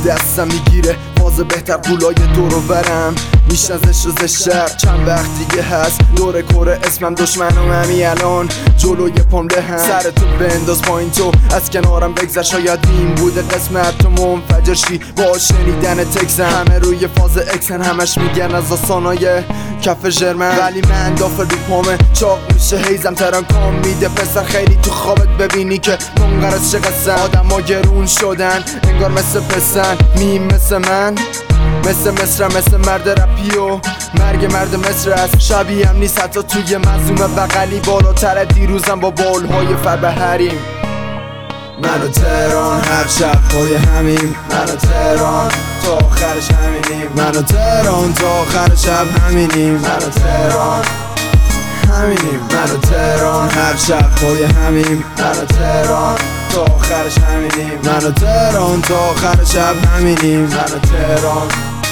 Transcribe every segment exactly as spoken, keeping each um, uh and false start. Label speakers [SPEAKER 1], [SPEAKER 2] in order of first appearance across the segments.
[SPEAKER 1] دستم میگیره باز بهتر قولای دورو برم میشن زشت و زشتر چند وقت دیگه هست دور کوره اسمم دشمنم همی الان جلوی پام هم سر تو بنداز پایین تو از کنارم بگذر شاید این بوده قسمت تو منفجر شی با شنیدن تکسم همه روی فاز اکسن همش میگن از آسانای کف ژرمن ولی من دافه رو پامه چاق میشه هیزم ترانکام میده پسر خیلی تو خوابت ببینی که منقرض چه قصه آدم ها گرون شدن انگار مثل پسن میم مثل من مثل مصر مثل مرد رپی و مرگ مرد مصر است شبیه هم نیست حتی توی مظلوم بغلی بالاتر دیروزم با بالهای فربهریم من و تهران هر شب پای همیم من و تهران تا آخرش همینیم من و تهران تا آخر شب همینیم من و تهران همینیم من و تهران هر شب پای همیم من و تهران تا آخرش همینیم من و تهران تا آخر شب همینیم من و تهران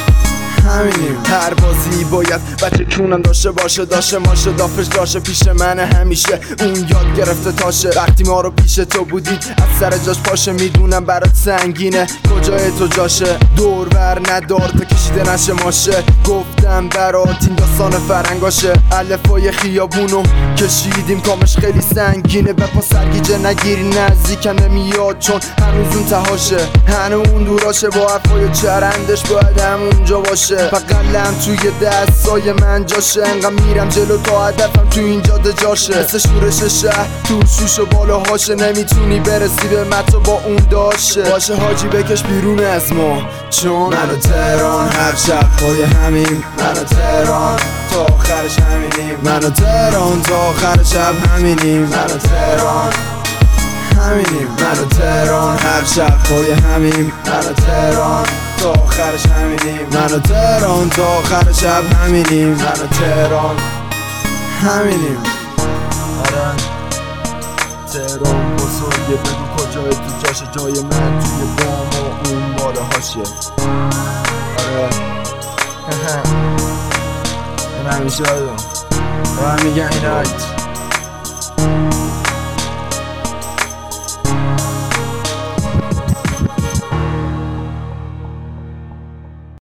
[SPEAKER 1] همینیم هر بازی باید بچه کونم داشته باشه داشته ماشه دافش داشته پیش من همیشه اون یاد گرفته تاشه وقتی ما رو پیش تو بودید از سر جاش پاشه میدونم برات سنگینه کجای تو جاشه دور بر ندار تا کشیده نشه ماشه گفتم برات این داستان فرنگاشه الفای خیابونو کشیدیم کامش خیلی سنگینه به پا سرگیجه نگیری نزدیکم نمیاد چون هنوز اون تهاشه هنوز اون دوراشه با حرفای چرندش باید همونجا باشه بقلم توی دستای من جاشه انقدر میرم جلو تا هدفم تو این جاده جاشه مثل شورش شهر تو شوش و بالاهاشه نمیتونی برسی به متو با اون داشه باشه حاجی بکش بیرون از ما چون من و تهران هر شب پای همیم من و تهران تا آخرش همینیم من و تهران تا آخر شب همینیم من و تهران همینیم من و تهران هر شب پای همیم من و تهران تا آخرش همینیم من و تهران تا آخر شب همینیم من و تهران همینیم آره تهران بزرگه بگو کجای تو جاشه جای من توی بام و اون بالا هاشه آره این همیشه آدم و هم میگن این رایت